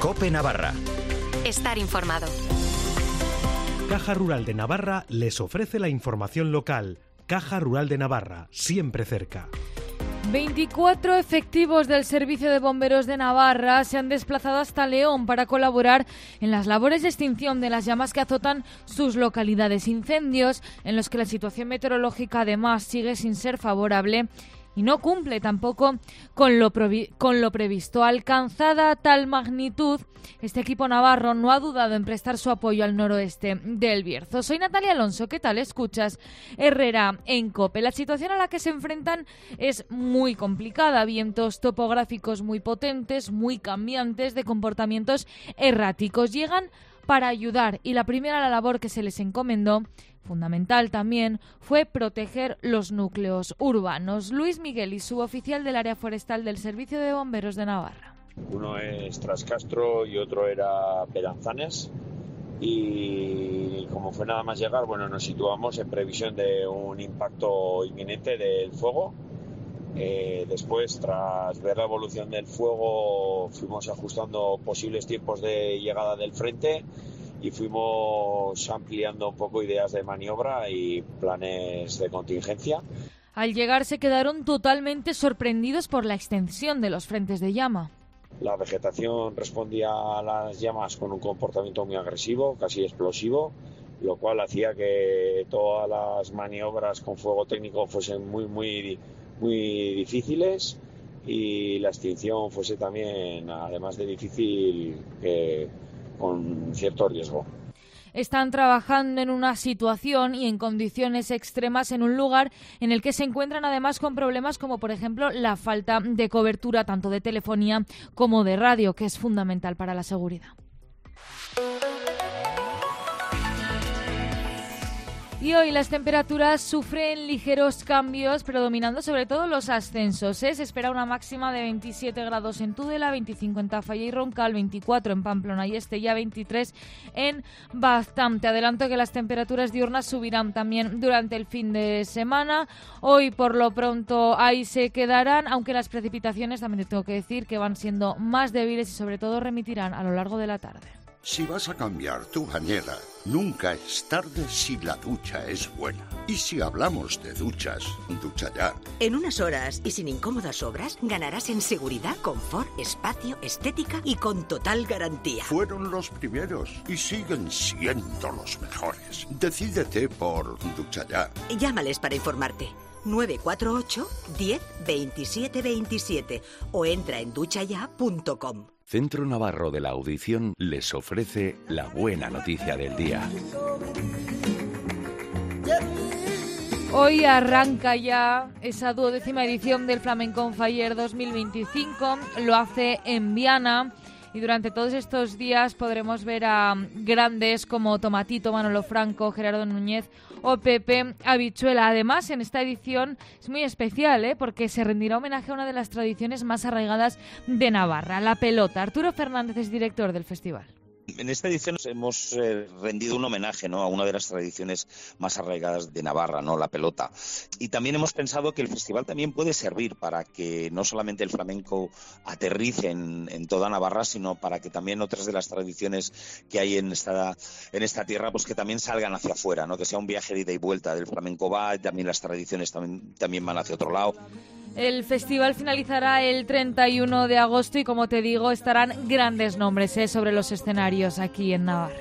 COPE Navarra. Estar informado. Caja Rural de Navarra les ofrece la información local. Caja Rural de Navarra, siempre cerca. 24 efectivos del Servicio de Bomberos de Navarra se han desplazado hasta León para colaborar en las labores de extinción de las llamas que azotan sus localidades. Incendios en los que la situación meteorológica además sigue sin ser favorable y no cumple tampoco con lo previsto. Alcanzada tal magnitud, este equipo navarro no ha dudado en prestar su apoyo al noroeste del Bierzo. Soy Natalia Alonso, ¿qué tal? Escuchas Herrera en COPE. La situación a la que se enfrentan es muy complicada. Vientos topográficos muy potentes, muy cambiantes, de comportamientos erráticos. Llegan para ayudar y la primera labor que se les encomendó, fundamental también, fue proteger los núcleos urbanos. Luis Miguel, suboficial del área forestal del Servicio de Bomberos de Navarra. Uno es Trascastro y otro era Peranzanes, y como fue nada más llegar, nos situamos en previsión de un impacto inminente del fuego. Después, tras ver la evolución del fuego, fuimos ajustando posibles tiempos de llegada del frente y fuimos ampliando un poco ideas de maniobra y planes de contingencia. Al llegar se quedaron totalmente sorprendidos por la extensión de los frentes de llama. La vegetación respondía a las llamas con un comportamiento muy agresivo, casi explosivo, lo cual hacía que todas las maniobras con fuego técnico fuesen muy difíciles y la extinción fuese también, además de difícil, con cierto riesgo. Están trabajando en una situación y en condiciones extremas en un lugar en el que se encuentran además con problemas como, por ejemplo, la falta de cobertura tanto de telefonía como de radio, que es fundamental para la seguridad. Y hoy las temperaturas sufren ligeros cambios, predominando sobre todo los ascensos. Se espera una máxima de 27 grados en Tudela, 25 en Tafalla y Roncal, 24 en Pamplona y Estella, 23 en Baztán. Te adelanto que las temperaturas diurnas subirán también durante el fin de semana. Hoy, por lo pronto, ahí se quedarán, aunque las precipitaciones, también te tengo que decir, que van siendo más débiles y sobre todo remitirán a lo largo de la tarde. Si vas a cambiar tu bañera, nunca es tarde si la ducha es buena. Y si hablamos de duchas, ducha ya. En unas horas y sin incómodas obras, ganarás en seguridad, confort, espacio, estética y con total garantía. Fueron los primeros y siguen siendo los mejores. Decídete por ducha ya. Llámales para informarte. 948 10 27 27 o entra en duchaya.com. Centro Navarro de la Audición les ofrece la buena noticia del día. Hoy arranca ya esa 12ª edición del Flamenco on Fire 2025. Lo hace en Viana. Y durante todos estos días podremos ver a grandes como Tomatito, Manolo Franco, Gerardo Núñez o Pepe Habichuela. Además, en esta edición es muy especial, porque se rendirá homenaje a una de las tradiciones más arraigadas de Navarra, la pelota. Arturo Fernández es director del festival. En esta edición hemos rendido un homenaje, ¿no?, a una de las tradiciones más arraigadas de Navarra, ¿no?, la pelota. Y también hemos pensado que el festival también puede servir para que no solamente el flamenco aterrice en toda Navarra, sino para que también otras de las tradiciones que hay en esta tierra, pues que también salgan hacia afuera, ¿no?, que sea un viaje de ida y vuelta. Del flamenco va y también las tradiciones también van hacia otro lado. El festival finalizará el 31 de agosto y, como te digo, estarán grandes nombres sobre los escenarios aquí en Navarra.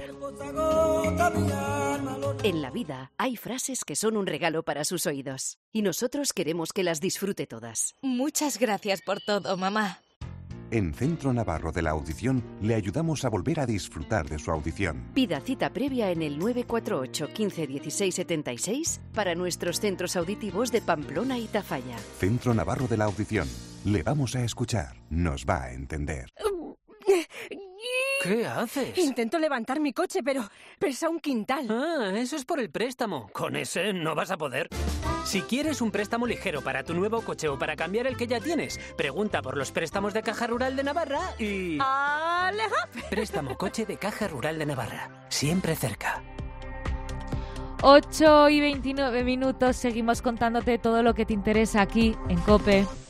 En la vida hay frases que son un regalo para sus oídos y nosotros queremos que las disfrute todas. Muchas gracias por todo, mamá. En Centro Navarro de la Audición le ayudamos a volver a disfrutar de su audición. Pida cita previa en el 948 15 16 76 para nuestros centros auditivos de Pamplona y Tafalla. Centro Navarro de la Audición. Le vamos a escuchar. Nos va a entender. ¿Qué haces? Intento levantar mi coche, pero pesa un quintal. Ah, eso es por el préstamo. Con ese no vas a poder. Si quieres un préstamo ligero para tu nuevo coche o para cambiar el que ya tienes, pregunta por los préstamos de Caja Rural de Navarra y... ¡Aleja! Préstamo coche de Caja Rural de Navarra. Siempre cerca. 8:29 minutos. Seguimos contándote todo lo que te interesa aquí en COPE.